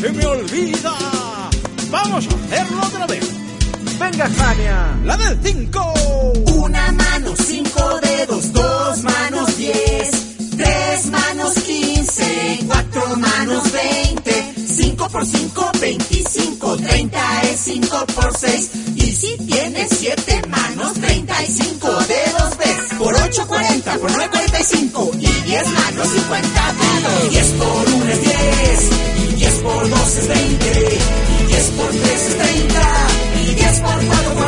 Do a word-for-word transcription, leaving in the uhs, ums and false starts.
se me olvida. Vamos a hacerlo otra vez. Venga, Jania. La del cinco. Una mano, cinco dedos, dos manos, diez. Tres manos, quince. Cuatro manos, veinte. Cinco por cinco, veinticinco. Treinta es cinco por seis. Y si tienes siete manos, treinta y cinco dedos ves. Por ocho, cuarenta. Por nueve, cuarenta y cinco. Y diez manos, cincuenta dedos. Diez por uno es diez. Y diez por dos es veinte. Y diez por tres es treinta. Y diez por cuatro